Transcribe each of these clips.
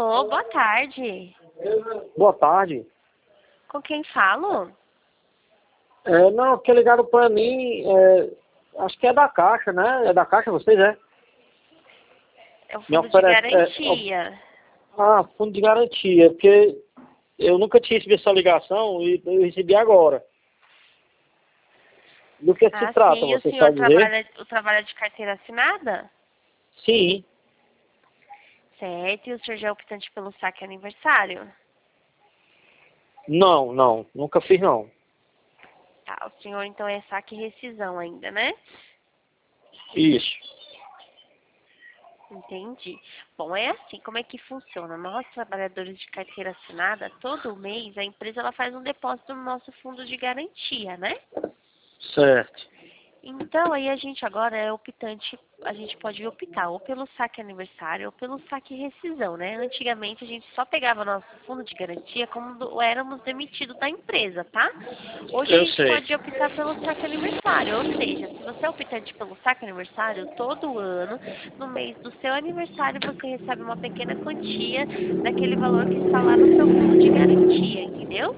Alô, boa tarde. Boa tarde. Com quem falo? Não, que ligaram pra mim, acho que é da Caixa, né? É da Caixa vocês, é? É o Me fundo de oferece, garantia. fundo de garantia, porque eu nunca tinha recebido essa ligação e eu recebi agora. Do que se Ah, trata, sim. E o você senhor sabe dizer? trabalha de carteira assinada? Sim. Certo. E o senhor já é optante pelo saque aniversário? Não, nunca fiz não. Tá, o senhor então é saque e rescisão ainda, né? Isso. Entendi. Bom, é assim, como é que funciona? Nós, trabalhadores de carteira assinada, todo mês a empresa ela faz um depósito no nosso fundo de garantia, né? Certo. Então, aí a gente agora é optante, a gente pode optar ou pelo saque aniversário ou pelo saque rescisão, né? Antigamente a gente só pegava nosso fundo de garantia quando éramos demitidos da empresa, tá? Hoje a Eu gente sei. pode optar pelo saque aniversário, ou seja, se você é optante pelo saque aniversário, todo ano, no mês do seu aniversário, você recebe uma pequena quantia daquele valor que está lá no seu fundo de garantia, entendeu?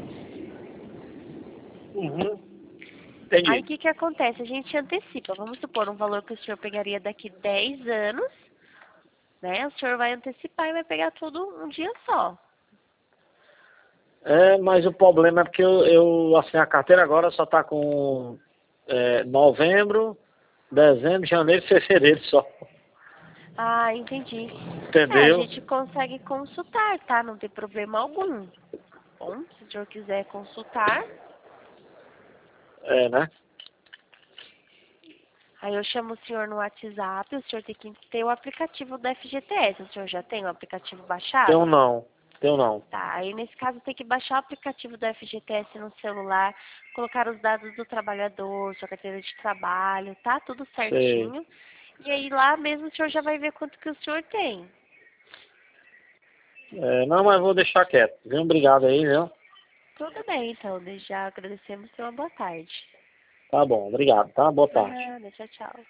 Uhum. Aí o Entendi. que acontece? A gente antecipa. Vamos supor um valor que o senhor pegaria daqui 10 anos, né? O senhor vai antecipar e vai pegar tudo um dia só. Mas o problema é porque eu assinei a carteira agora, só tá com novembro, dezembro, janeiro e fevereiro só. Ah, entendi. A Entendeu? gente consegue consultar, tá? Não tem problema algum. Bom, se o senhor quiser consultar, Né? aí eu chamo o senhor no WhatsApp, o senhor tem que ter o aplicativo do FGTS. O senhor já tem o aplicativo Tenho baixado? não. Tenho não. Tá, aí nesse caso tem que baixar o aplicativo do FGTS no celular, colocar os dados do trabalhador, sua carteira de trabalho, tá? Tudo Sei. certinho. E aí lá mesmo o senhor já vai ver quanto que o senhor tem. Não, mas vou deixar quieto. Viu? Obrigado aí, viu? Tudo bem, então. Desde já agradecemos e uma boa tarde. Tá bom, obrigado, tá? Boa Por tarde. nada, tchau, tchau.